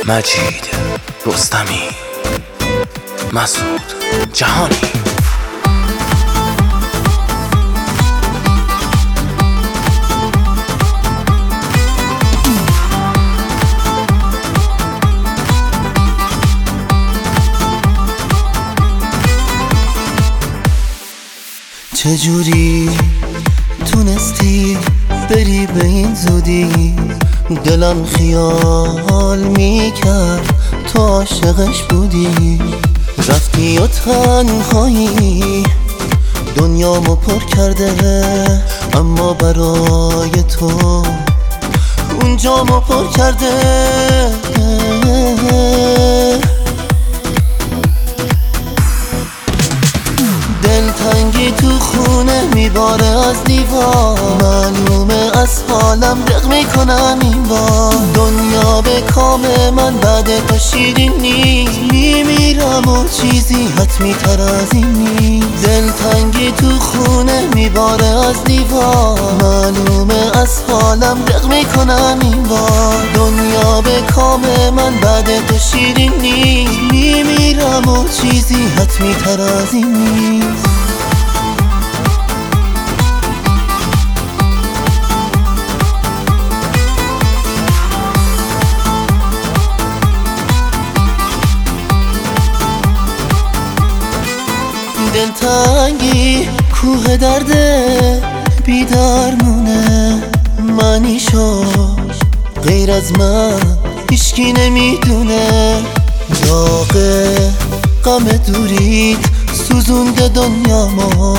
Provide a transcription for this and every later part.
مجید رستمی، مسعود جهانی. چجوری تونستی بری به این زودی؟ دلم خیال میکرد تو عاشقش بودی. رفتی و تنهایی دنیامو پر کرده، اما برای تو اونجامو پر کرده. دلتنگی تو خونه میباره از دیوار، معلومه از حالم رق میکنم این بار. دنیا به کام من بعد تو شیرین نیست، میمیرم و چیزی حتمی تر از این نیست. دلتنگی تو خونه میباره از دیوار، معلومه از حالم رق میکنم این بار. دنیا به کام من بعد تو شیرین نیست، میمیرم و چیزی حتمی تر از این نیست. دلتنگی کوه درده بیدرمونه، معنی شد غیر از من هیچکی نمیدونه. داغ غم دوریت سوزونده دنیامو،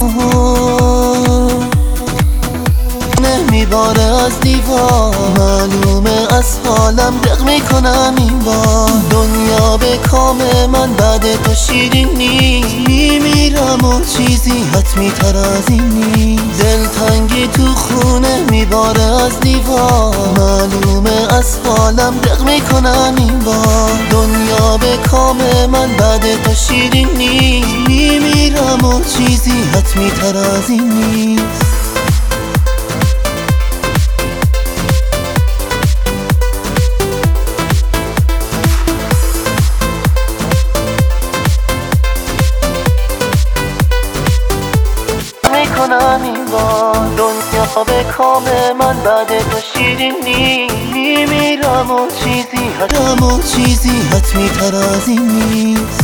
نمیباره از دیوار، معلومه از حالم رق میکنم این بار. دنیا به کام من بعد تو شیرین نیست، میمیرم و چیزی حتمی تر از این نیست. دلتنگی تو خونه میباره از دیوار، معلومه از حالم رق میکنم این بار. دنیا به کام من بعد تو شیرین نیست، میمیرم و چیزی حتمی تر از این نیست. میکنم این بار، دنیا به کام من بعد تو شیرین نیست، میمیرم و چیزی حتمی تر از این نیست.